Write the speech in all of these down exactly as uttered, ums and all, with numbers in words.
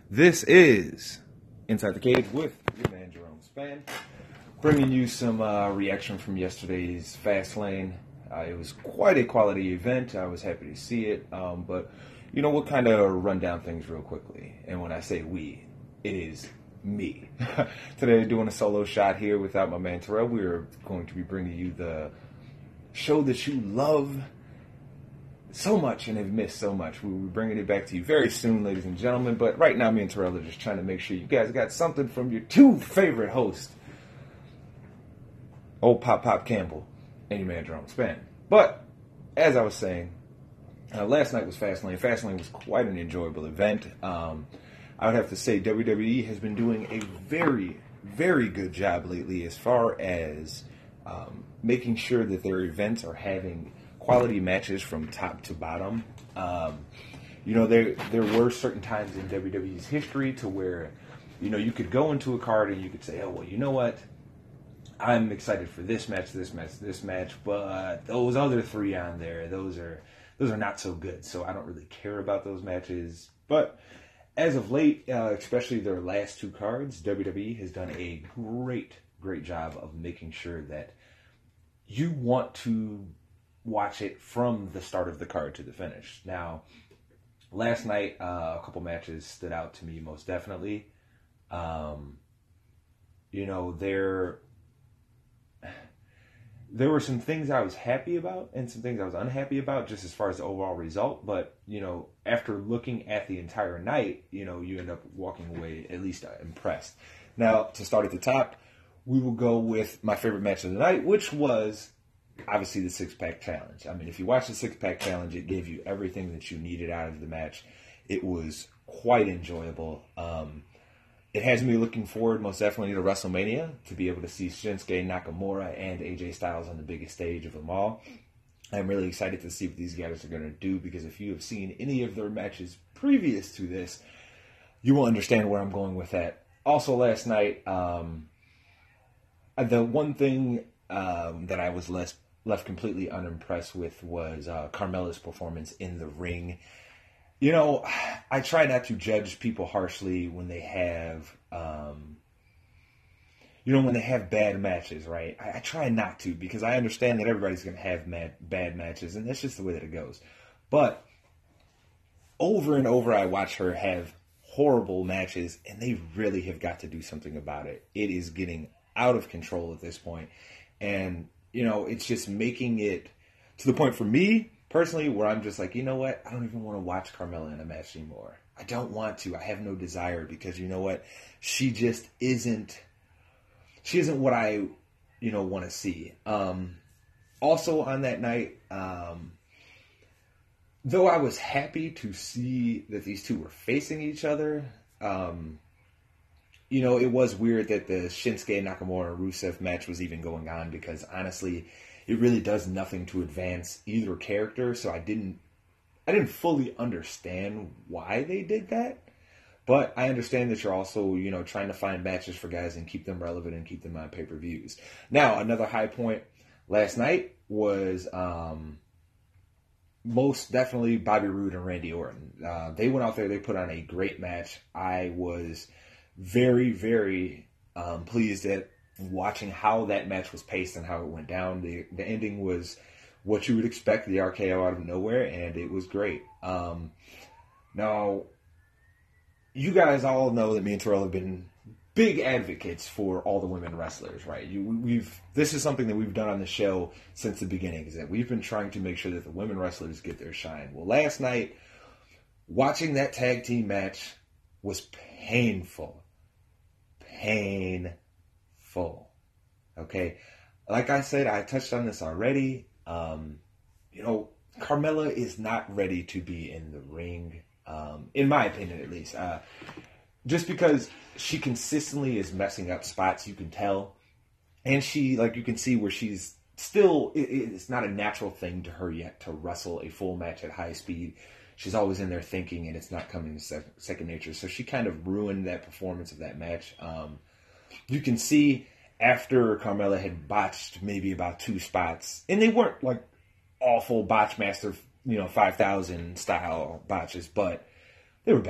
This is Inside the Cage with your man Jerome Span, bringing you some uh, reaction from yesterday's Fastlane. Uh, it was quite a quality event. I was happy to see it, um, but you know, we'll kind of run down things real quickly. And when I say we, it is me. Today, doing a solo shot here without my man Terrell. We're going to be bringing you the show that you love so much and have missed so much. We'll be bringing it back to you very soon, ladies and gentlemen. But right now, me and Terrell are just trying to make sure you guys got something from your two favorite hosts, old Pop Pop Campbell and your man Jerome Span. But as I was saying, uh, last night was Fastlane. Fastlane was quite an enjoyable event. Um, I would have to say W W E has been doing a very, very good job lately as far as um, making sure that their events are having quality matches from top to bottom. Um, you know, there there were certain times in W W E's history to where, you know, you could go into a card and you could say, oh, well, you know what? I'm excited for this match, this match, this match, but those other three on there, those are those are not so good. So I don't really care about those matches. But as of late, uh, especially their last two cards, W W E has done a great, great job of making sure that you want to watch it from the start of the card to the finish. Now, last night, uh, a couple matches stood out to me most definitely. Um, you know, there, there were some things I was happy about and some things I was unhappy about just as far as the overall result. But, you know, after looking at the entire night, you know, you end up walking away at least impressed. Now, to start at the top, we will go with my favorite match of the night, which was obviously the six-pack challenge. I mean, if you watch the six-pack challenge, it gave you everything that you needed out of the match. It was quite enjoyable. Um, it has me looking forward most definitely to WrestleMania, to be able to see Shinsuke Nakamura and A J Styles on the biggest stage of them all. I'm really excited to see what these guys are going to do, because if you have seen any of their matches previous to this, you will understand where I'm going with that. Also last night, um, the one thing um, that I was less left completely unimpressed with was uh, Carmella's performance in the ring. You know, I try not to judge people harshly when they have, um, you know, when they have bad matches, right? I, I try not to, because I understand that everybody's going to have mad, bad matches, and that's just the way that it goes. But over and over, I watch her have horrible matches, and they really have got to do something about it. It is getting out of control at this point, and you know, it's just making it to the point for me, personally, where I'm just like, you know what? I don't even want to watch Carmella in a match anymore. I don't want to. I have no desire, because you know what? She just isn't, she isn't what I, you know, want to see. Um, also on that night, um, though I was happy to see that these two were facing each other, um, you know, it was weird that the Shinsuke Nakamura Rusev match was even going on, because honestly, it really does nothing to advance either character. So I didn't, I didn't fully understand why they did that. But I understand that you're also, you know, trying to find matches for guys and keep them relevant and keep them on pay-per-views. Now, another high point last night was um, most definitely Bobby Roode and Randy Orton. Uh, they went out there, they put on a great match. I was very, very um, pleased at watching how that match was paced and how it went down. The the ending was what you would expect, the R K O out of nowhere, and it was great. Um, now, you guys all know that me and Terrell have been big advocates for all the women wrestlers, right? You, we've this is something that we've done on the show since the beginning, is that we've been trying to make sure that the women wrestlers get their shine. Well, last night, watching that tag team match was painful. Painful. Okay? Like I said, I touched on this already. Um, you know, Carmella is not ready to be in the ring, um, in my opinion at least. Uh, just because she consistently is messing up spots, you can tell. And she, like, you can see where she's still, it, it's not a natural thing to her yet to wrestle a full match at high speed. She's always in there thinking, and it's not coming to sec- second nature. So she kind of ruined that performance of that match. Um, you can see after Carmella had botched maybe about two spots, and they weren't like awful Botchmaster, you know, five thousand style botches, but they were bad.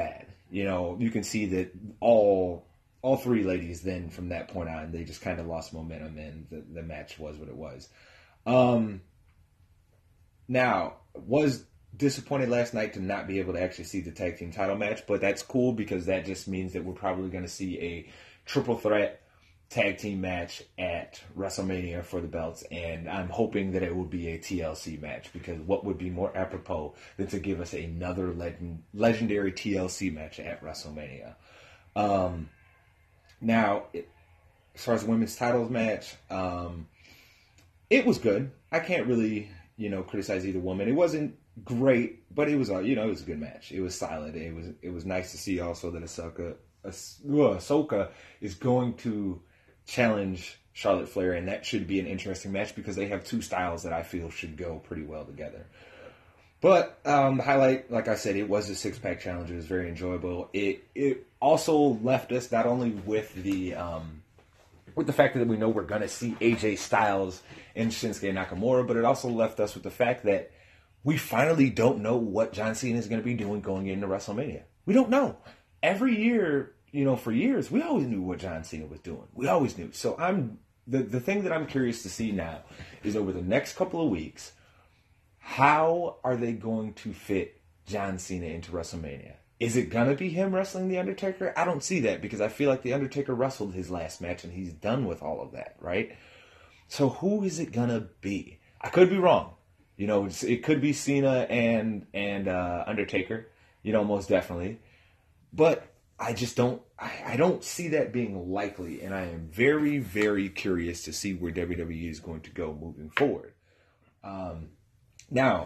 you know, you can see that all all three ladies then from that point on, they just kind of lost momentum and the, the match was what it was. Um, now, was disappointed last night to not be able to actually see the tag team title match, but that's cool because that just means that we're probably going to see a triple threat tag team match at WrestleMania for the belts, and I'm hoping that it will be a T L C match, because what would be more apropos than to give us another legend, legendary T L C match at WrestleMania. Um, now, it, as far as the women's titles match, um, it was good. I can't really, you know, criticize either woman. It wasn't great, but it was a, you know, it was a good match. It was solid. It was it was nice to see also that Ahsoka, Ahsoka is going to challenge Charlotte Flair, and that should be an interesting match because they have two styles that I feel should go pretty well together. But um, the highlight, like I said, it was a six-pack challenge. It was very enjoyable. It it also left us not only with the um, with the fact that we know we're going to see A J Styles and Shinsuke Nakamura, but it also left us with the fact that we finally don't know what John Cena is going to be doing going into WrestleMania. We don't know. Every year, you know, for years, we always knew what John Cena was doing. We always knew. So I'm the, the thing that I'm curious to see now is over the next couple of weeks, how are they going to fit John Cena into WrestleMania? Is it going to be him wrestling The Undertaker? I don't see that because I feel like The Undertaker wrestled his last match and he's done with all of that, right? So who is it going to be? I could be wrong. You know, it's, it could be Cena and and uh, Undertaker, you know, most definitely. But I just don't, I, I don't see that being likely. And I am very, very curious to see where W W E is going to go moving forward. Um, now,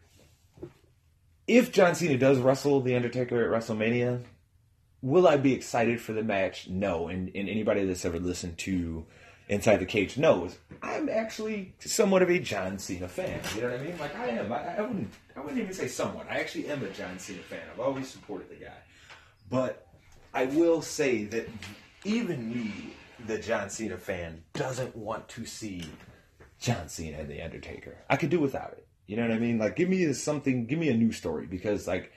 if John Cena does wrestle The Undertaker at WrestleMania, will I be excited for the match? No. And, and anybody that's ever listened to Inside the Cage knows I'm actually somewhat of a John Cena fan. You know what I mean? Like I am. I, I wouldn't. I wouldn't even say somewhat. I actually am a John Cena fan. I've always supported the guy. But I will say that even me, the John Cena fan, doesn't want to see John Cena and The Undertaker. I could do without it. You know what I mean? Like, give me something. Give me a new story because, like,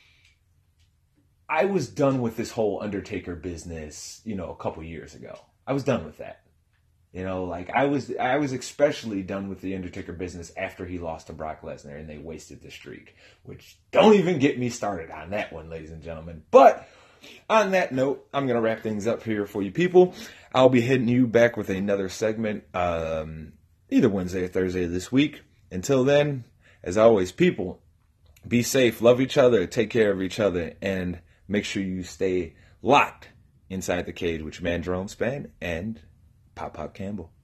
I was done with this whole Undertaker business. You know, a couple years ago, I was done with that. You know, like I was, I was especially done with the Undertaker business after he lost to Brock Lesnar and they wasted the streak, which don't even get me started on that one, ladies and gentlemen. But on that note, I'm going to wrap things up here for you people. I'll be hitting you back with another segment, um, either Wednesday or Thursday this week. Until then, as always, people, be safe, love each other, take care of each other, and make sure you stay locked inside the cage with your man Jerome Span and Pop Pop Campbell.